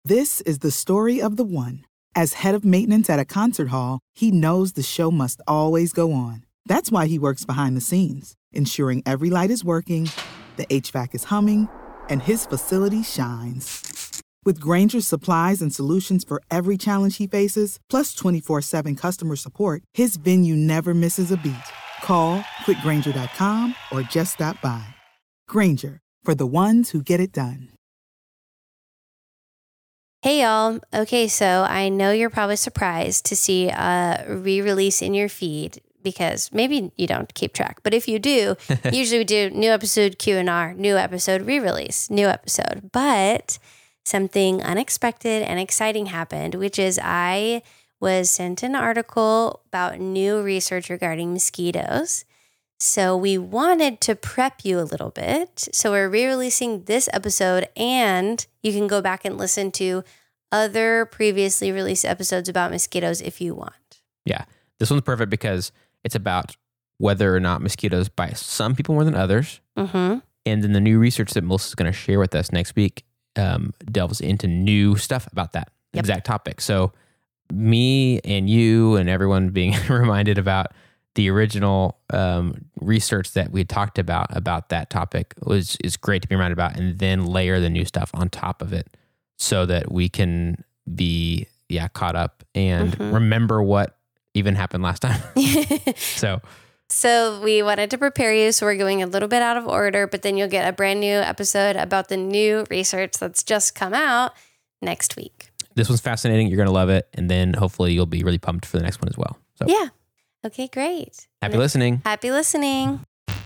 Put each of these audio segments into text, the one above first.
This is the story of the one. As head of maintenance at a concert hall, he knows the show must always go on. That's why he works behind the scenes, ensuring every light is working, the HVAC is humming, and his facility shines. With Grainger's supplies and solutions for every challenge he faces, plus 24/7 customer support, his venue never misses a beat. Call quickgrainger.com or just stop by. Grainger, for the ones who get it done. Hey y'all. Okay, so I know you're probably surprised to see a re-release in your feed because maybe you don't keep track, but if you do, usually we do new episode Q&R, new episode re-release, new episode. But something unexpected and exciting happened, which is I was sent an article about new research regarding mosquitoes. So we wanted to prep you a little bit. So we're re-releasing this episode, and you can go back and listen to other previously released episodes about mosquitoes if you want. Yeah. This one's perfect because it's about whether or not mosquitoes bite some people more than others. Mm-hmm. And then the new research that Melissa's going to share with us next week delves into new stuff about that exact topic. So me and you and everyone being reminded about the original research that we had talked about that topic is great to be reminded about, and then layer the new stuff on top of it so that we can be caught up and remember what even happened last time. So we wanted to prepare you, so we're going a little bit out of order, but then you'll get a brand new episode about the new research that's just come out next week. This one's fascinating. You're going to love it, and then hopefully you'll be really pumped for the next one as well. So. Yeah. Okay, great. Happy listening. Happy listening.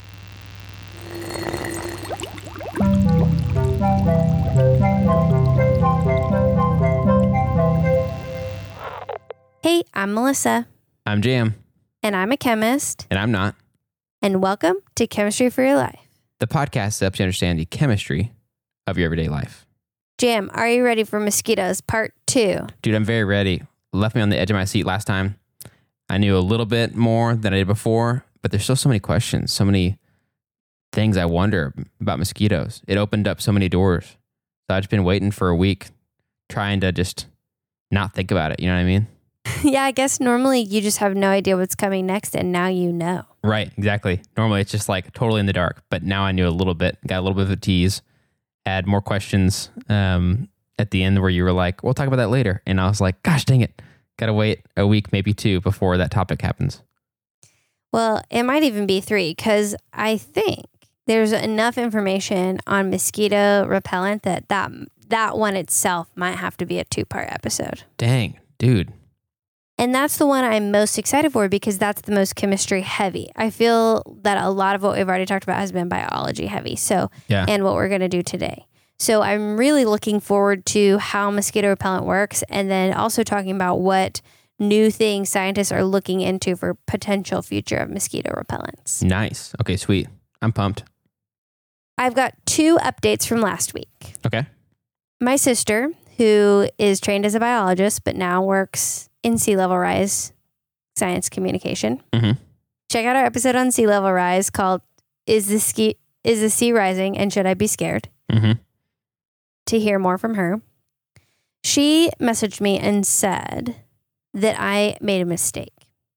Hey, I'm Melissa. I'm Jam. And I'm a chemist. And I'm not. And welcome to Chemistry for Your Life, the podcast that helps you understand the chemistry of your everyday life. Jam, are you ready for mosquitoes part 2? Dude, I'm very ready. Left me on the edge of my seat last time. I knew a little bit more than I did before, but there's still so many questions, so many things I wonder about mosquitoes. It opened up so many doors. So I've just been waiting for a week, trying to just not think about it. You know what I mean? Yeah, I guess normally you just have no idea what's coming next, and now you know. Right, exactly. Normally it's just like totally in the dark, but now I knew a little bit, got a little bit of a tease, had more questions at the end where you were like, we'll talk about that later. And I was like, gosh, dang it. Got to wait a week, maybe 2 before that topic happens. Well, it might even be 3 because I think there's enough information on mosquito repellent that one itself might have to be a 2-part episode. Dang, dude. And that's the one I'm most excited for because that's the most chemistry heavy. I feel that a lot of what we've already talked about has been biology heavy. So, and what we're going to do today. So I'm really looking forward to how mosquito repellent works, and then also talking about what new things scientists are looking into for potential future of mosquito repellents. Nice. Okay, sweet. I'm pumped. I've got 2 updates from last week. Okay. My sister, who is trained as a biologist, but now works in sea level rise science communication. Mm-hmm. Check out our episode on sea level rise called Is the Sea Rising and Should I Be Scared? Mm-hmm. To hear more from her. She messaged me and said that I made a mistake.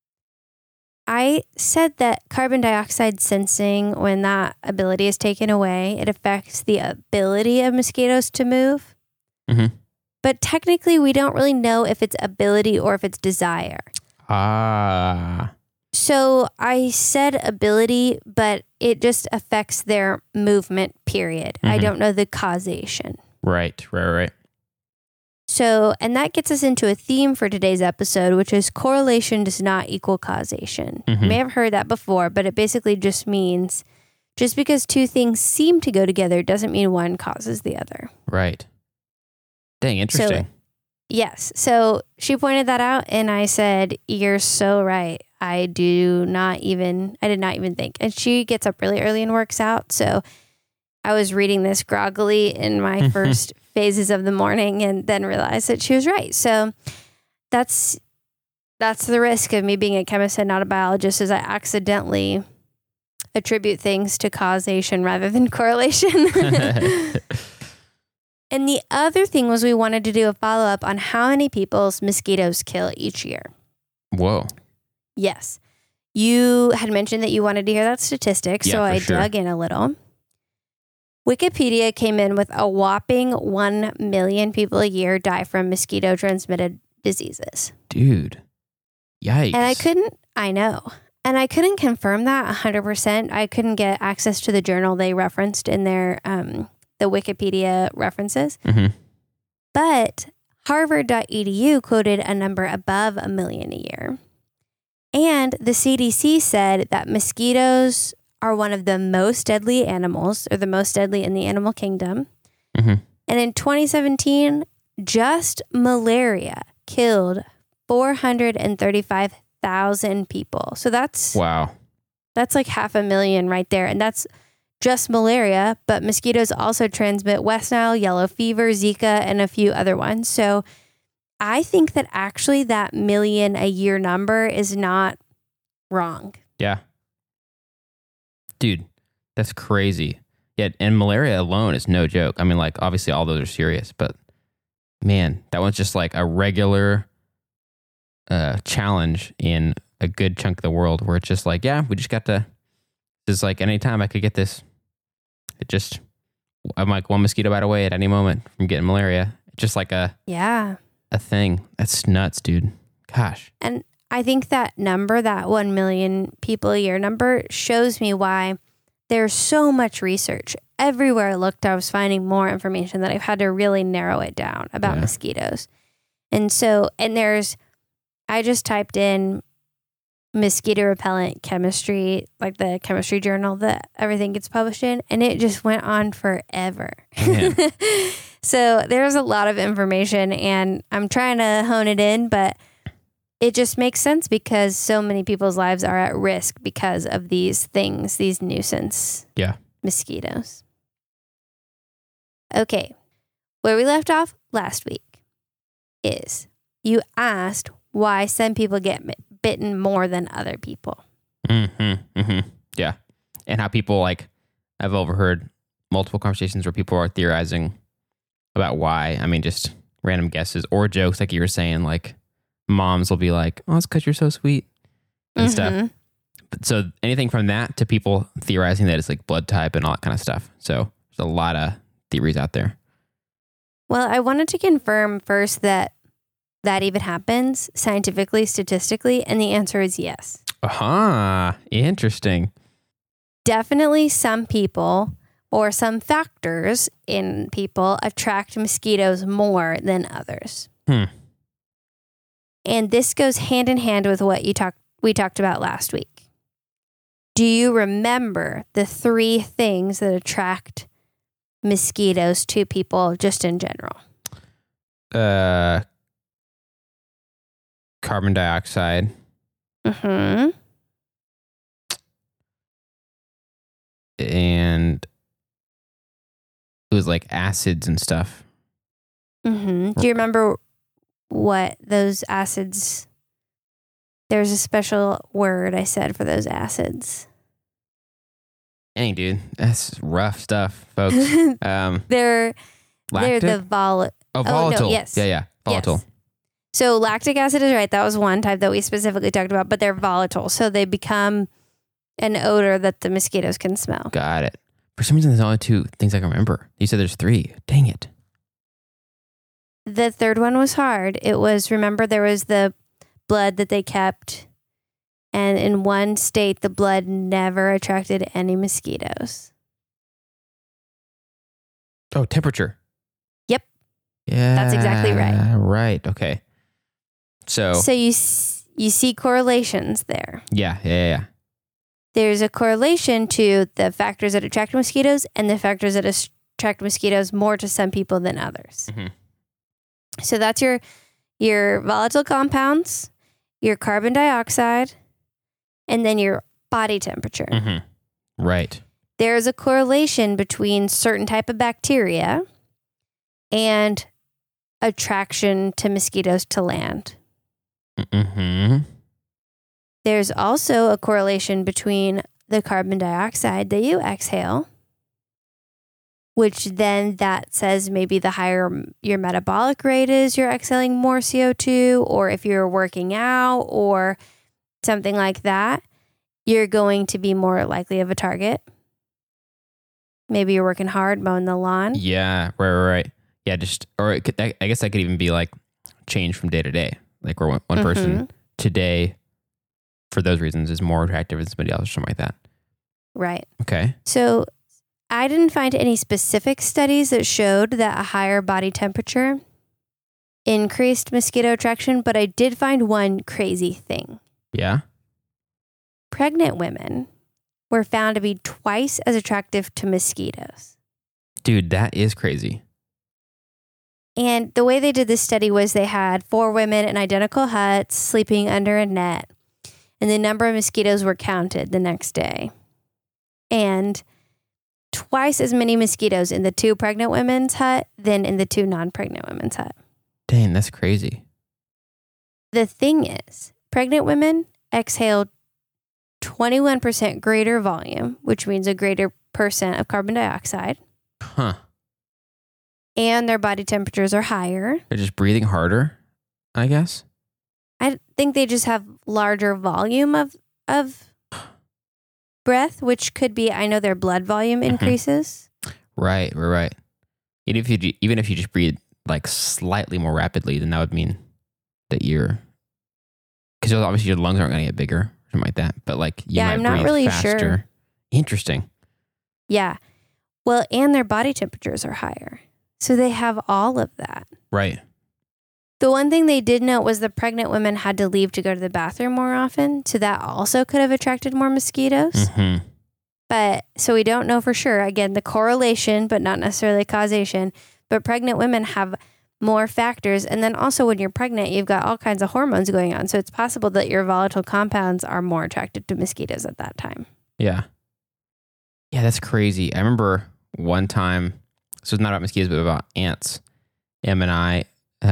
I said that carbon dioxide sensing, when that ability is taken away, it affects the ability of mosquitoes to move. Mm-hmm. But technically, we don't really know if it's ability or if it's desire. So I said ability, but it just affects their movement, period. Mm-hmm. I don't know the causation. Right. So, and that gets us into a theme for today's episode, which is correlation does not equal causation. Mm-hmm. You may have heard that before, but it basically just means just because 2 things seem to go together doesn't mean one causes the other. Right. Dang, interesting. So, yes. So she pointed that out, and I said, "You're so right. I did not even think." And she gets up really early and works out. So I was reading this groggily in my first phases of the morning, and then realized that she was right. So that's the risk of me being a chemist and not a biologist, is I accidentally attribute things to causation rather than correlation. And the other thing was we wanted to do a follow-up on how many people's mosquitoes kill each year. Whoa. Yes. You had mentioned that you wanted to hear that statistic, so I dug in a little. Wikipedia came in with a whopping 1 million people a year die from mosquito-transmitted diseases. Dude. Yikes. And I couldn't confirm that 100%. I couldn't get access to the journal they referenced in their the Wikipedia references. Mm-hmm. But Harvard.edu quoted a number above 1 million a year. And the CDC said that mosquitoes are one of the most deadly animals, or the most deadly in the animal kingdom. Mm-hmm. And in 2017, just malaria killed 435,000 people. So that's like 500,000 right there. And that's just malaria, but mosquitoes also transmit West Nile, yellow fever, Zika, and a few other ones. So I think that actually that million a year number is not wrong. Yeah. Dude, that's crazy. Yeah, and malaria alone is no joke. I mean, like, obviously all those are serious, but man, that one's just like a regular challenge in a good chunk of the world where it's just like, yeah, we just got to, it's like anytime I could get this, I'm like one mosquito bite away at any moment from getting malaria. It's just like a thing. That's nuts, dude. Gosh. And I think that number, that 1 million people a year number, shows me why there's so much research. Everywhere I looked, I was finding more information that I've had to really narrow it down about mosquitoes. And I just typed in mosquito repellent chemistry, like the chemistry journal that everything gets published in, and it just went on forever. So there's a lot of information, and I'm trying to hone it in, but it just makes sense because so many people's lives are at risk because of these things, these nuisance mosquitoes. Okay, where we left off last week is you asked why some people get bitten more than other people. Yeah. And how people, like, I've overheard multiple conversations where people are theorizing about why. I mean, just random guesses or jokes, like you were saying, like moms will be like, oh, it's because you're so sweet and stuff. But so anything from that to people theorizing that it's like blood type and all that kind of stuff. So there's a lot of theories out there. Well, I wanted to confirm first that even happens scientifically, statistically, and the answer is yes. Interesting. Definitely some people or some factors in people attract mosquitoes more than others. And this goes hand in hand with what we talked about last week. Do you remember the 3 things that attract mosquitoes to people just in general? Carbon dioxide. And it was like acids and stuff. Do you remember what those acids? There's a special word I said for those acids. Dang, dude, that's rough stuff, folks. They're the volatile. Volatile. Oh, no, yes. Yeah, volatile. Yes. So lactic acid is right. That was one type that we specifically talked about, but they're volatile. So they become an odor that the mosquitoes can smell. Got it. For some reason, there's only 2 things I can remember. You said there's 3. Dang it. The third one was hard. It was, remember, there was the blood that they kept. And in one state, the blood never attracted any mosquitoes. Oh, temperature. Yep. Yeah. That's exactly right. Right. Okay. So you see correlations there. Yeah. There's a correlation to the factors that attract mosquitoes and the factors that attract mosquitoes more to some people than others. So that's your volatile compounds, your carbon dioxide, and then your body temperature. Right. There's a correlation between certain type of bacteria and attraction to mosquitoes to land. There's also a correlation between the carbon dioxide that you exhale which then that says maybe the higher your metabolic rate is, you're exhaling more CO2, or if you're working out or something like that, you're going to be more likely of a target. Maybe you're working hard, mowing the lawn. Yeah, right. Yeah, or I guess that could even be like change from day to day. Like where one person today, for those reasons, is more attractive than somebody else or something like that. Right. Okay. So I didn't find any specific studies that showed that a higher body temperature increased mosquito attraction, but I did find one crazy thing. Yeah. Pregnant women were found to be twice as attractive to mosquitoes. Dude, that is crazy. And the way they did this study was they had 4 women in identical huts sleeping under a net, and the number of mosquitoes were counted the next day. And twice as many mosquitoes in the 2 pregnant women's hut than in the 2 non-pregnant women's hut. Dang, that's crazy. The thing is, pregnant women exhaled 21% greater volume, which means a greater percent of carbon dioxide. Huh. And their body temperatures are higher. They're just breathing harder, I guess. I think they just have larger volume of breath, which could be, I know their blood volume increases. Right. Even if you just breathe like slightly more rapidly, then that would mean that because obviously your lungs aren't going to get bigger, something like that. But like you might I'm not breathe really faster. sure. Interesting. Yeah. Well, and their body temperatures are higher. So they have all of that. Right. The one thing they did note was the pregnant women had to leave to go to the bathroom more often. So that also could have attracted more mosquitoes. Mm-hmm. But so we don't know for sure. Again, the correlation, but not necessarily causation. But pregnant women have more factors. And then also when you're pregnant, you've got all kinds of hormones going on. So it's possible that your volatile compounds are more attracted to mosquitoes at that time. Yeah. Yeah, that's crazy. I remember one time, so it's not about mosquitoes, but about ants. Em and I,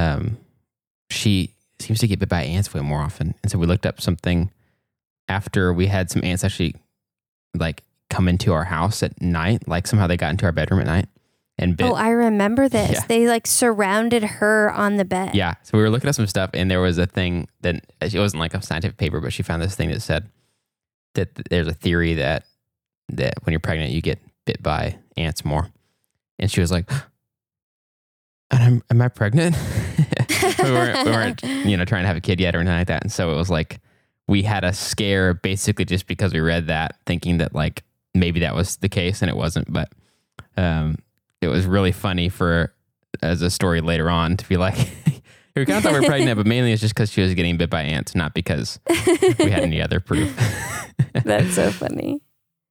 she seems to get bit by ants way more often. And so we looked up something after we had some ants actually like come into our house at night. Like somehow they got into our bedroom at night and bit. Oh, I remember this. Yeah. They like surrounded her on the bed. Yeah. So we were looking at some stuff and there was a thing that it wasn't like a scientific paper, but she found this thing that said that there's a theory that when you're pregnant, you get bit by ants more. And she was like, am I pregnant? we weren't trying to have a kid yet or anything like that. And so it was like, we had a scare basically just because we read that thinking that like maybe that was the case and it wasn't. But it was really funny as a story later on to be like, we kind of thought we were pregnant, but mainly it's just because she was getting bit by ants, not because we had any other proof. That's so funny.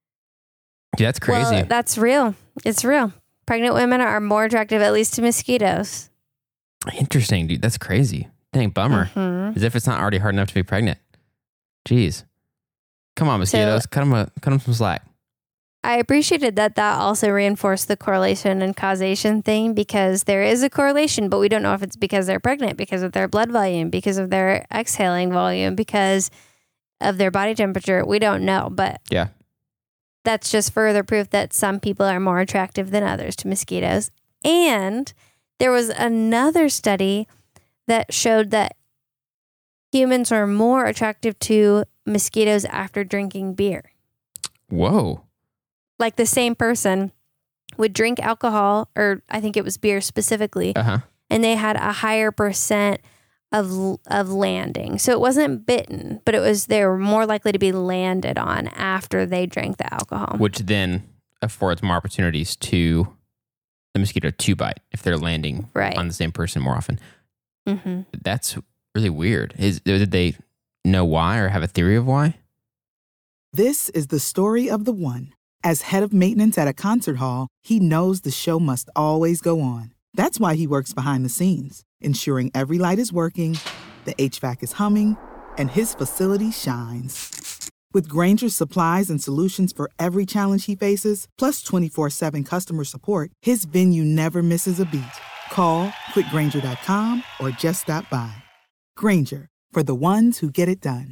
Yeah, that's crazy. Well, that's real. It's real. Pregnant women are more attractive, at least to mosquitoes. Interesting, dude. That's crazy. Dang, bummer. Mm-hmm. As if it's not already hard enough to be pregnant. Jeez. Come on, mosquitoes. Cut them some slack. I appreciated that also reinforced the correlation and causation thing, because there is a correlation, but we don't know if it's because they're pregnant, because of their blood volume, because of their exhaling volume, because of their body temperature. We don't know, but yeah, that's just further proof that some people are more attractive than others to mosquitoes. And there was another study that showed that humans are more attractive to mosquitoes after drinking beer. Whoa. Like the same person would drink alcohol, or I think it was beer specifically, and they had a higher percent of landing. So it wasn't bitten, but they were more likely to be landed on after they drank the alcohol. Which then affords more opportunities to the mosquito to bite if they're landing on the same person more often. Mm-hmm. That's really weird. Did they know why or have a theory of why? This is the story of the one. As head of maintenance at a concert hall, he knows the show must always go on. That's why he works behind the scenes, ensuring every light is working, the HVAC is humming, and his facility shines. With Grainger's supplies and solutions for every challenge he faces, plus 24/7 customer support, his venue never misses a beat. Call quickgrainger.com or just stop by. Grainger, for the ones who get it done.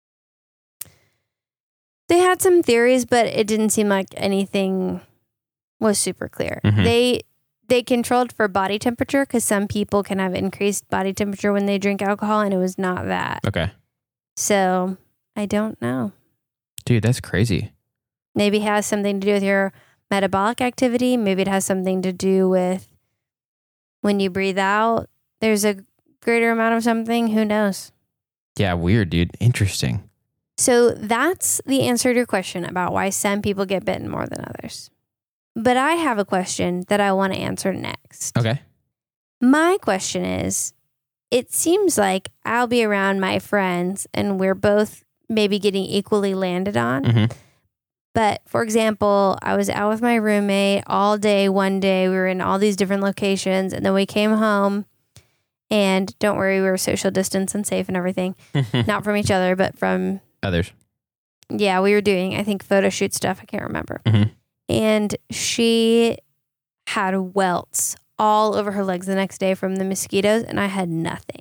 They had some theories, but it didn't seem like anything was super clear. Mhm. They controlled for body temperature because some people can have increased body temperature when they drink alcohol, and it was not that. Okay. So I don't know. Dude, that's crazy. Maybe it has something to do with your metabolic activity. Maybe it has something to do with when you breathe out, there's a greater amount of something. Who knows? Yeah, weird, dude. Interesting. So that's the answer to your question about why some people get bitten more than others. But I have a question that I want to answer next. Okay. My question is, it seems like I'll be around my friends and we're both maybe getting equally landed on. Mhm. But for example, I was out with my roommate all day. One day we were in all these different locations, and then we came home, and don't worry, we were social distance and safe and everything. Not from each other, but from Others. Yeah, we were doing, I think, photo shoot stuff. I can't remember. Mhm. And she had welts all over her legs the next day from the mosquitoes, and I had nothing.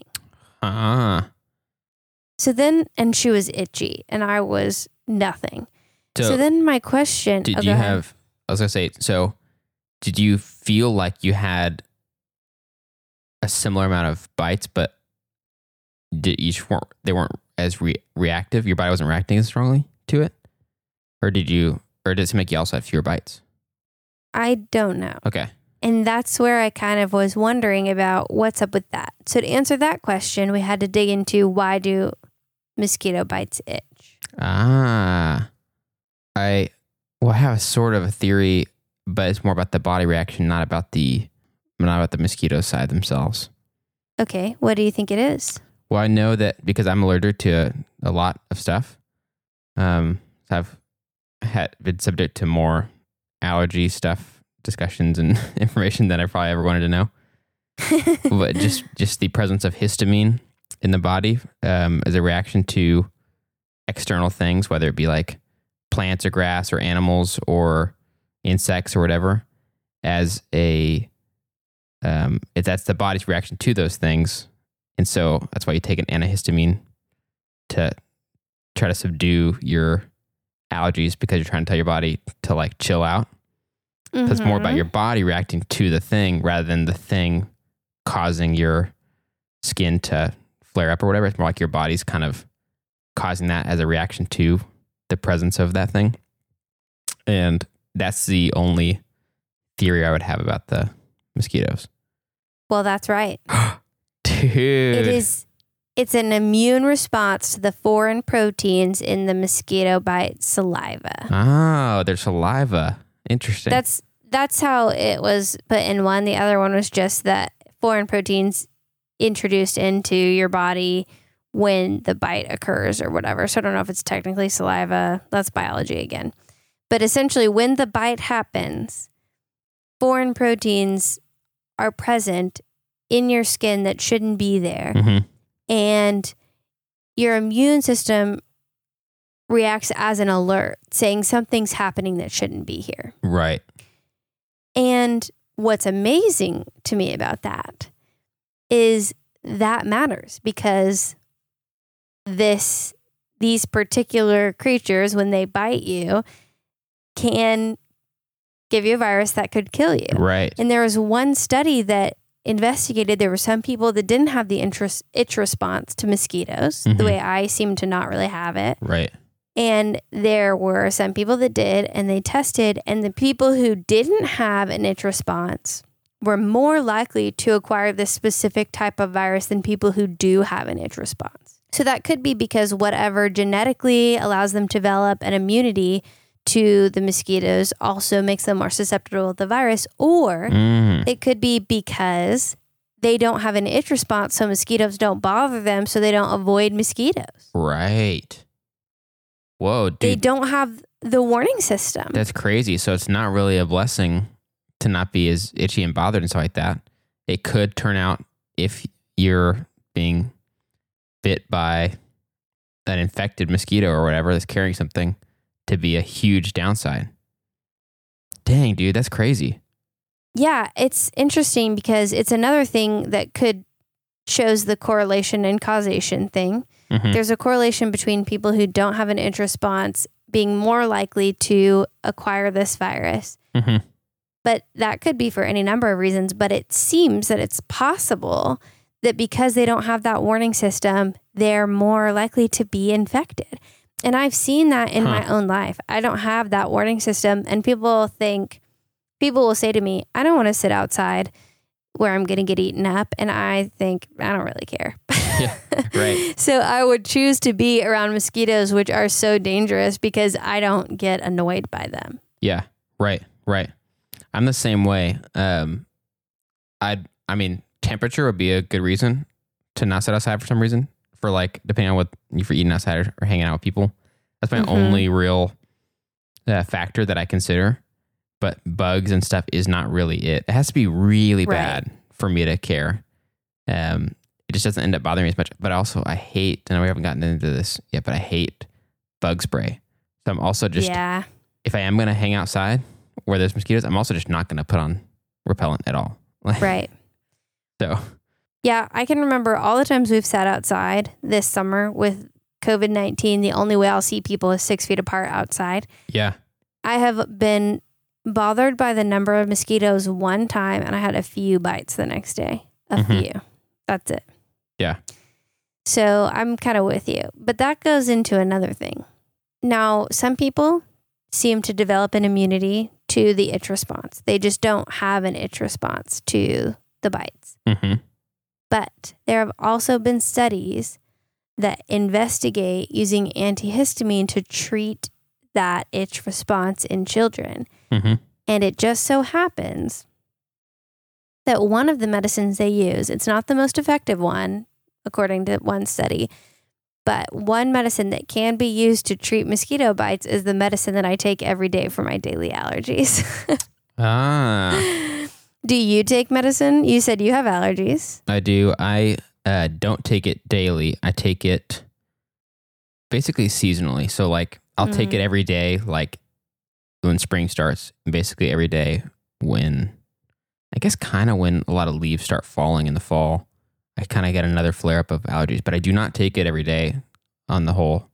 So then, and she was itchy, and I was nothing. So then my question... Did go you ahead. have... I was going to say, so did you feel like you had a similar amount of bites, but they weren't as reactive? Your body wasn't reacting as strongly to it? Or did it make you also have fewer bites? I don't know. Okay. And that's where I kind of was wondering about what's up with that. So to answer that question, we had to dig into why do mosquito bites itch? I have a sort of a theory, but it's more about the body reaction, not about the mosquito side themselves. Okay, what do you think it is? Well, I know that because I'm allergic to a lot of stuff. I've been subject to more allergy stuff discussions and information than I probably ever wanted to know. But just the presence of histamine in the body as a reaction to external things, whether it be like plants or grass or animals or insects or whatever, that's the body's reaction to those things. And so that's why you take an antihistamine to try to subdue your allergies, because you're trying to tell your body to like chill out. Mm-hmm. It's more about your body reacting to the thing rather than the thing causing your skin to flare up or whatever. It's more like your body's kind of causing that as a reaction to the presence of that thing. And that's the only theory I would have about the mosquitoes. Well, that's right. Dude. It's an immune response to the foreign proteins in the mosquito bite saliva. Oh, their saliva. Interesting. That's how it was put in one. The other one was just that foreign proteins introduced into your body when the bite occurs or whatever. So I don't know if it's technically saliva. That's biology again. But essentially, when the bite happens, foreign proteins are present in your skin that shouldn't be there. Mm-hmm. And your immune system reacts as an alert, saying something's happening that shouldn't be here. Right. And what's amazing to me about that is that matters, because these particular creatures, when they bite you, can give you a virus that could kill you. Right. And there was one study that investigated, there were some people that didn't have the itch response to mosquitoes, mm-hmm. the way I seem to not really have it. Right. And there were some people that did, and they tested, and the people who didn't have an itch response were more likely to acquire this specific type of virus than people who do have an itch response. So that could be because whatever genetically allows them to develop an immunity to the mosquitoes also makes them more susceptible to the virus, or it could be because they don't have an itch response, so mosquitoes don't bother them, so they don't avoid mosquitoes. Right. Whoa, dude. They don't have the warning system. That's crazy. So it's not really a blessing to not be as itchy and bothered and stuff like that. It could turn out, if you're being bit by an infected mosquito or whatever that's carrying something, to be a huge downside. Dang, dude, that's crazy. Yeah, it's interesting because it's another thing that shows the correlation and causation thing. Mm-hmm. There's a correlation between people who don't have an itch response being more likely to acquire this virus. Mm-hmm. But that could be for any number of reasons. But it seems that it's possible that because they don't have that warning system, they're more likely to be infected. And I've seen that in my own life. I don't have that warning system. And people will say to me, I don't want to sit outside where I'm going to get eaten up. And I think, I don't really care. Yeah, right. So I would choose to be around mosquitoes, which are so dangerous because I don't get annoyed by them. Yeah, right. I'm the same way. I mean, temperature would be a good reason to not sit outside for some reason. For like, depending on what if you're eating outside or hanging out with people. That's my only real factor that I consider. But bugs and stuff is not really it. It has to be really bad for me to care. It just doesn't end up bothering me as much. But also, I hate, and we haven't gotten into this yet, but I hate bug spray. So I'm also just, if I am going to hang outside where there's mosquitoes, I'm also just not going to put on repellent at all. Right. So. Yeah, I can remember all the times we've sat outside this summer with COVID-19. The only way I'll see people is 6 feet apart outside. Yeah. I have been bothered by the number of mosquitoes one time, and I had a few bites the next day. A few. That's it. Yeah. So I'm kind of with you. But that goes into another thing. Now, some people seem to develop an immunity to the itch response. They just don't have an itch response to the bites. But there have also been studies that investigate using antihistamine to treat that itch response in children. And it just so happens that one of the medicines they use, it's not the most effective one, according to one study, but one medicine that can be used to treat mosquito bites is the medicine that I take every day for my daily allergies. Do you take medicine? You said you have allergies. I do. I don't take it daily. I take it basically seasonally. So like I'll take it every day, like when spring starts, basically every day when, I guess kind of when a lot of leaves start falling in the fall, I kind of get another flare up of allergies, but I do not take it every day on the whole,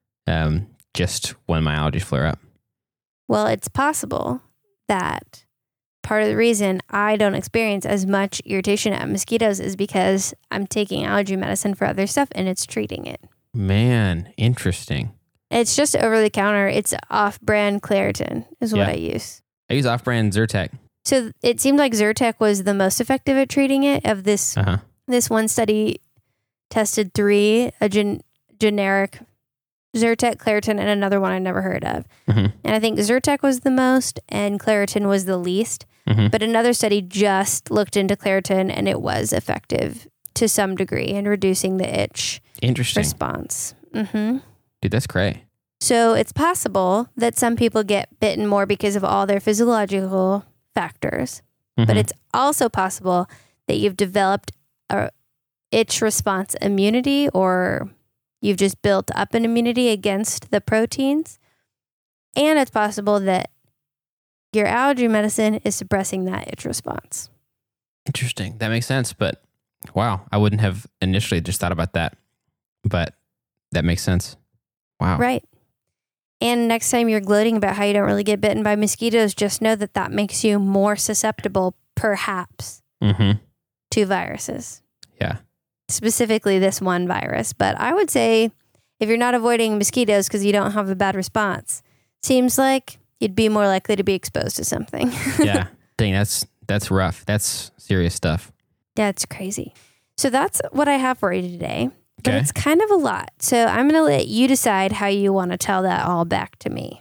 just when my allergies flare up. Well, it's possible that part of the reason I don't experience as much irritation at mosquitoes is because I'm taking allergy medicine for other stuff and it's treating it. Man, interesting. It's just over the counter. It's off-brand Claritin is what I use. I use off-brand Zyrtec. So it seemed like Zyrtec was the most effective at treating it. Of this, this one study tested 3, a generic Zyrtec, Claritin, and another one I never heard of. And I think Zyrtec was the most and Claritin was the least. But another study just looked into Claritin and it was effective to some degree in reducing the itch response. Dude, that's great. So it's possible that some people get bitten more because of all their physiological factors. But it's also possible that you've developed a itch response immunity, or you've just built up an immunity against the proteins. And it's possible that your allergy medicine is suppressing that itch response. Interesting. That makes sense. But wow, I wouldn't have initially just thought about that. But that makes sense. Wow. Right. And next time you're gloating about how you don't really get bitten by mosquitoes, just know that that makes you more susceptible, perhaps, to viruses. Yeah. Specifically this one virus. But I would say if you're not avoiding mosquitoes because you don't have a bad response, seems like you'd be more likely to be exposed to something. Yeah. Dang, that's rough. That's serious stuff. That's crazy. So that's what I have for you today. But Okay. it's kind of a lot. So I'm going to let you decide how you want to tell that all back to me.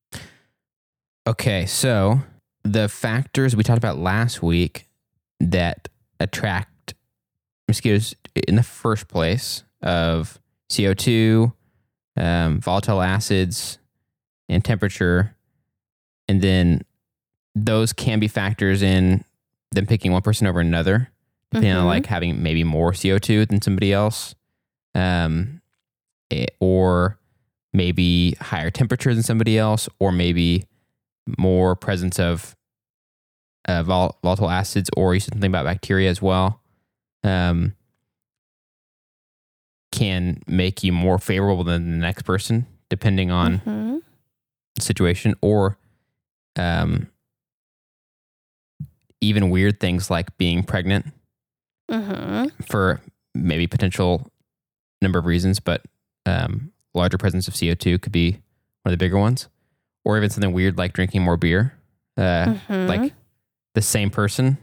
Okay, so the factors we talked about last week that attract mosquitoes in the first place of CO2, volatile acids, and temperature, and then those can be factors in them picking one person over another, depending on like having maybe more CO2 than somebody else. Or maybe higher temperature than somebody else, or maybe more presence of volatile acids, or you said something about bacteria as well, can make you more favorable than the next person, depending on the situation, or even weird things like being pregnant for maybe potential number of reasons, but larger presence of CO2 could be one of the bigger ones. Or even something weird like drinking more beer. Like the same person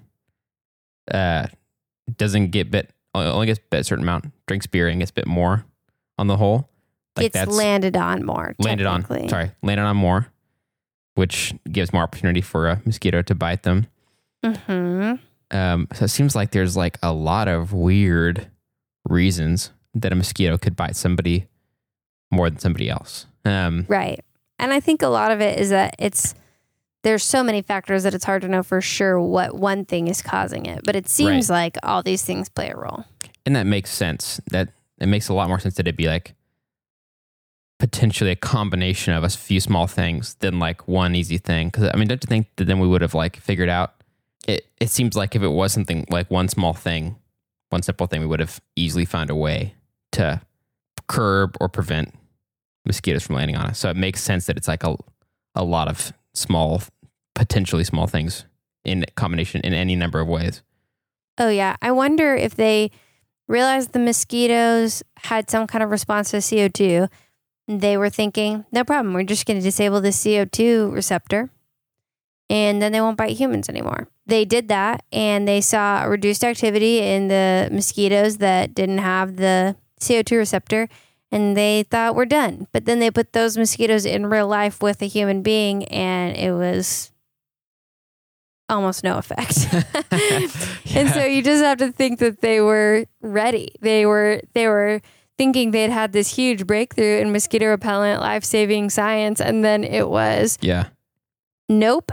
doesn't get bit, only gets bit a certain amount, drinks beer and gets bit more on the whole. Like it's landed on more. Landed on more, which gives more opportunity for a mosquito to bite them. So it seems like there's like a lot of weird reasons that a mosquito could bite somebody more than somebody else. Right. And I think a lot of it is that there's so many factors that it's hard to know for sure what one thing is causing it. But it seems like all these things play a role. And that makes sense. That it makes a lot more sense that it'd be like potentially a combination of a few small things than like one easy thing. Because I mean, don't you think that then we would have like figured out? It seems like if it was something like one small thing, one simple thing, we would have easily found a way to curb or prevent mosquitoes from landing on us. So it makes sense that it's like a lot of small, potentially small things in combination in any number of ways. Oh yeah. I wonder if they realized the mosquitoes had some kind of response to CO2. They were thinking, no problem, we're just going to disable the CO2 receptor and then they won't bite humans anymore. They did that and they saw a reduced activity in the mosquitoes that didn't have the CO2 receptor. And they thought we're done. But then they put those mosquitoes in real life with a human being and it was almost no effect. And so you just have to think that they were ready. They were thinking they'd had this huge breakthrough in mosquito repellent life-saving science. And then it was nope.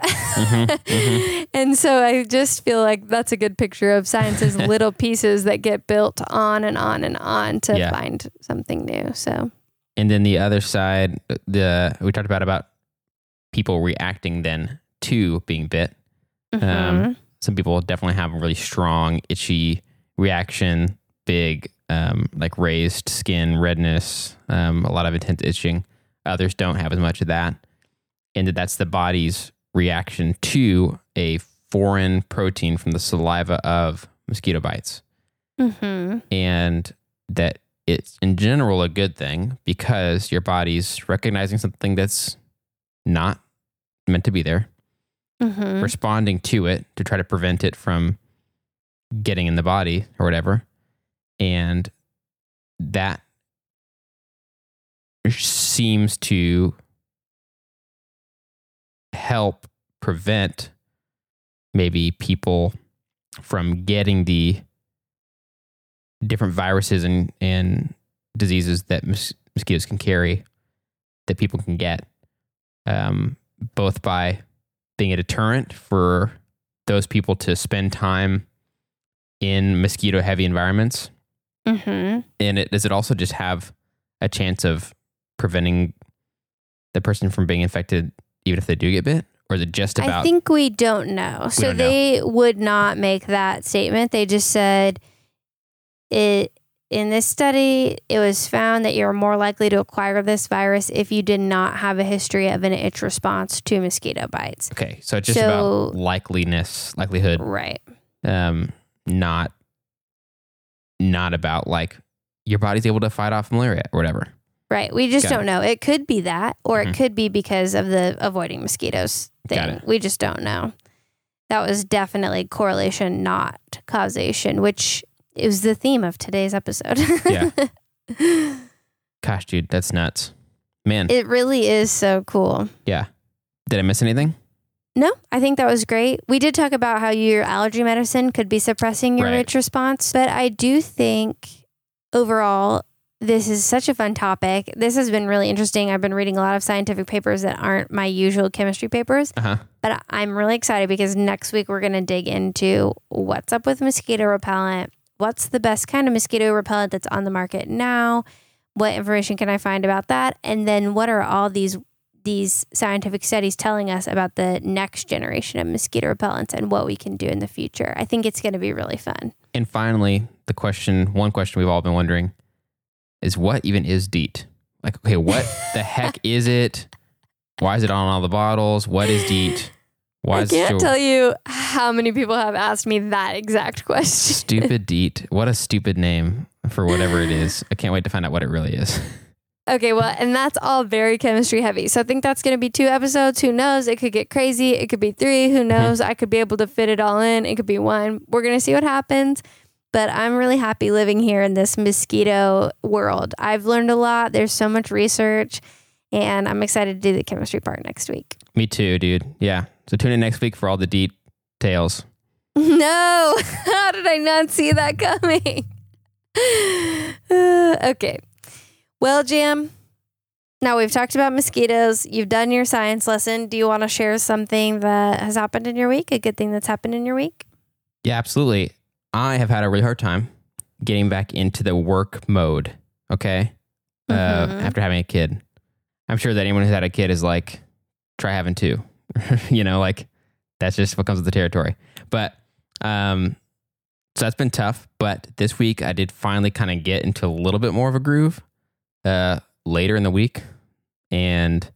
And so I just feel like that's a good picture of science's little pieces that get built on and on and on to find something new. So, and then the other side, we talked about people reacting then to being bit. Some people definitely have a really strong, itchy reaction, big, like raised skin, redness, a lot of intense itching. Others don't have as much of that. And that's the body's reaction to a foreign protein from the saliva of mosquito bites. And that it's in general a good thing because your body's recognizing something that's not meant to be there, responding to it to try to prevent it from getting in the body or whatever. And that seems to help prevent maybe people from getting the different viruses and diseases that mosquitoes can carry that people can get, both by being a deterrent for those people to spend time in mosquito heavy environments. And does it also just have a chance of preventing the person from being infected even if they do get bit? Or is it just about... I think we don't know. So they would not make that statement. They just said, in this study, it was found that you're more likely to acquire this virus if you did not have a history of an itch response to mosquito bites. Okay, so it's just about likelihood. Right. Not about like your body's able to fight off malaria or whatever. Right. We just don't know. It could be that, or it could be because of the avoiding mosquitoes thing. We just don't know. That was definitely correlation, not causation, which is the theme of today's episode. Yeah. Gosh, dude, that's nuts. Man. It really is so cool. Yeah. Did I miss anything? No, I think that was great. We did talk about how your allergy medicine could be suppressing your itch response, but I do think overall, this is such a fun topic. This has been really interesting. I've been reading a lot of scientific papers that aren't my usual chemistry papers, but I'm really excited because next week we're going to dig into what's up with mosquito repellent, what's the best kind of mosquito repellent that's on the market now, what information can I find about that, and then what are all these scientific studies telling us about the next generation of mosquito repellents and what we can do in the future. I think it's going to be really fun. And finally, one question we've all been wondering is what even is DEET? Like, okay, what the heck is it? Why is it on all the bottles? What is DEET? Why I is can't tell you how many people have asked me that exact question. Stupid Deet? What a stupid name for whatever it is. I can't wait to find out what it really is. Okay, well, and that's all very chemistry heavy. So I think that's going to be 2 episodes. Who knows? It could get crazy. It could be 3. Who knows? I could be able to fit it all in. It could be 1. We're going to see what happens. But I'm really happy living here in this mosquito world. I've learned a lot. There's so much research. And I'm excited to do the chemistry part next week. Me too, dude. Yeah. So tune in next week for all the details. No. How did I not see that coming? Okay. Well, Jam, now we've talked about mosquitoes. You've done your science lesson. Do you want to share something that has happened in your week? A good thing that's happened in your week? Yeah, absolutely. I have had a really hard time getting back into the work mode. Okay. After having a kid. I'm sure that anyone who's had a kid is like, try having 2. You know, like that's just what comes with the territory. But so that's been tough. But this week I did finally kind of get into a little bit more of a groove later in the week and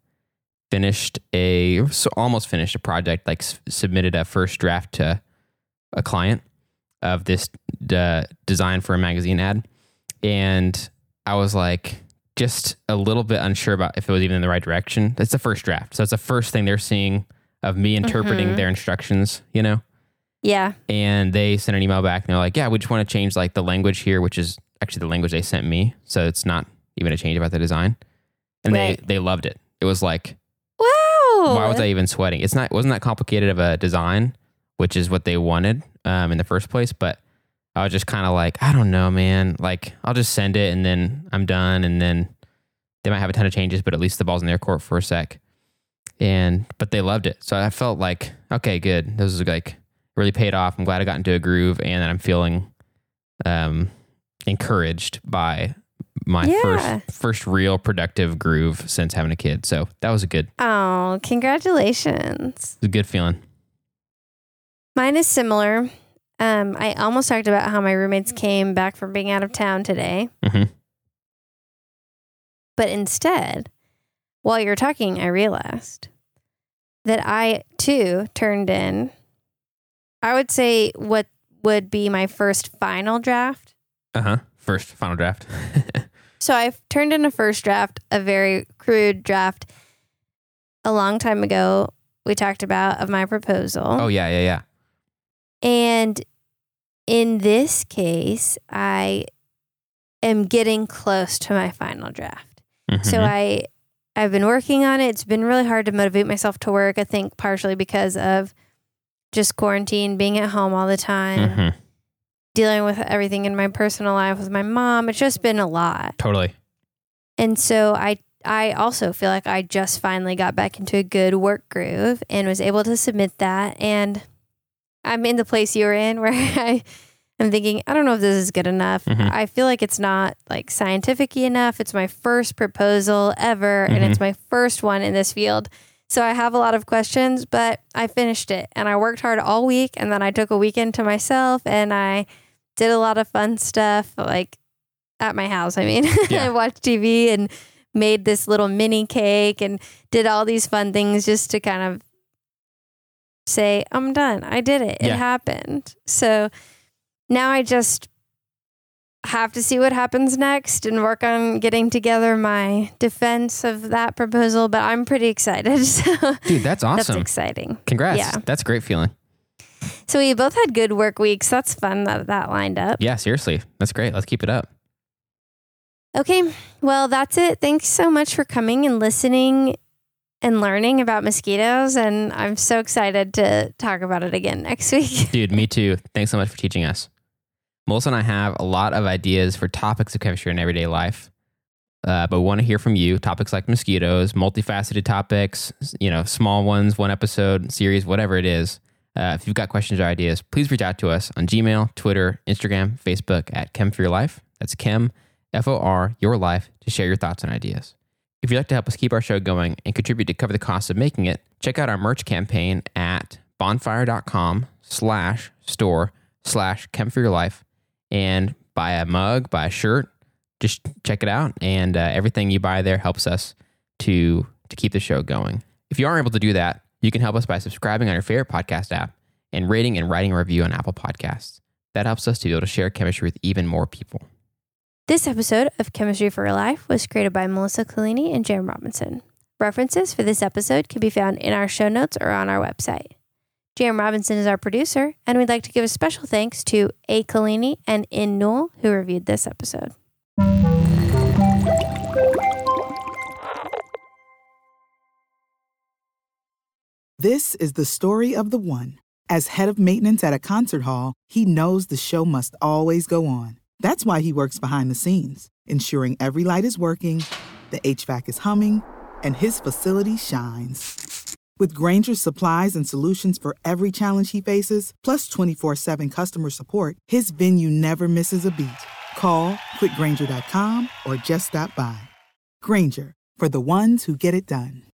almost finished a project, like submitted a first draft to a client of this design for a magazine ad. And I was like, just a little bit unsure about if it was even in the right direction. That's the first draft. So it's the first thing they're seeing of me interpreting their instructions, you know? Yeah. And they sent an email back and they're like, yeah, we just want to change like the language here, which is actually the language they sent me. So it's not even a change about the design. And they loved it. It was like, wow. Why was I even sweating? It wasn't that complicated of a design, which is what they wanted in the first place. But I was just kind of like, I don't know, man. Like, I'll just send it and then I'm done. And then they might have a ton of changes, but at least the ball's in their court for a sec. But they loved it. So I felt like, okay, good. This is like really paid off. I'm glad I got into a groove and that I'm feeling encouraged by my first real productive groove since having a kid. So that was Oh, congratulations. a good feeling. Mine is similar. I almost talked about how my roommates came back from being out of town today. Mm-hmm. But instead, while you were talking, I realized that I, too, turned in, I would say, what would be my first final draft. First final draft. So I've turned in a first draft, a very crude draft. A long time ago, we talked about of my proposal. Oh, yeah. And in this case, I am getting close to my final draft. Mm-hmm. So I've been working on it. It's been really hard to motivate myself to work, I think partially because of just quarantine, being at home all the time, dealing with everything in my personal life with my mom. It's just been a lot. Totally. And so I also feel like I just finally got back into a good work groove and was able to submit that. And I'm in the place you're in where I'm thinking, I don't know if this is good enough. I feel like it's not like scientific-y enough. It's my first proposal ever, and it's my first one in this field. So I have a lot of questions, but I finished it and I worked hard all week. And then I took a weekend to myself and I did a lot of fun stuff like at my house. I mean, I watched TV and made this little mini cake and did all these fun things just to kind of say, I'm done. I did it. It happened. So now I just have to see what happens next and work on getting together my defense of that proposal. But I'm pretty excited. So dude, that's awesome. That's exciting. Congrats. Yeah. That's a great feeling. So we both had good work weeks. That's fun that lined up. Yeah, seriously. That's great. Let's keep it up. Okay. Well, that's it. Thanks so much for coming and listening and learning about mosquitoes. And I'm so excited to talk about it again next week. Dude, me too. Thanks so much for teaching us. Melissa and I have a lot of ideas for topics of chemistry in everyday life, but we want to hear from you. Topics like mosquitoes, multifaceted topics, small ones, one episode, series, whatever it is. If you've got questions or ideas, please reach out to us on Gmail, Twitter, Instagram, Facebook at Chem for Your Life. That's Chem, FOR, Your Life, to share your thoughts and ideas. If you'd like to help us keep our show going and contribute to cover the cost of making it, check out our merch campaign at bonfire.com/store/Chem4Your-Life and buy a mug, buy a shirt. Just check it out. And everything you buy there helps us to keep the show going. If you aren't able to do that, You can help us by subscribing on your favorite podcast app and rating and writing a review on Apple Podcasts. That helps us to be able to share chemistry with even more people. This episode of Chemistry for Real Life was created by Melissa Collini and Jerem Robinson. References for this episode can be found in our show notes or on our website. Jerem Robinson is our producer, and we'd like to give a special thanks to A. Collini and In Newell, who reviewed this episode. This is the story of the one. As head of maintenance at a concert hall, he knows the show must always go on. That's why he works behind the scenes, ensuring every light is working, the HVAC is humming, and his facility shines. With Grainger's supplies and solutions for every challenge he faces, plus 24/7 customer support, his venue never misses a beat. Call quickgrainger.com or just stop by. Grainger, for the ones who get it done.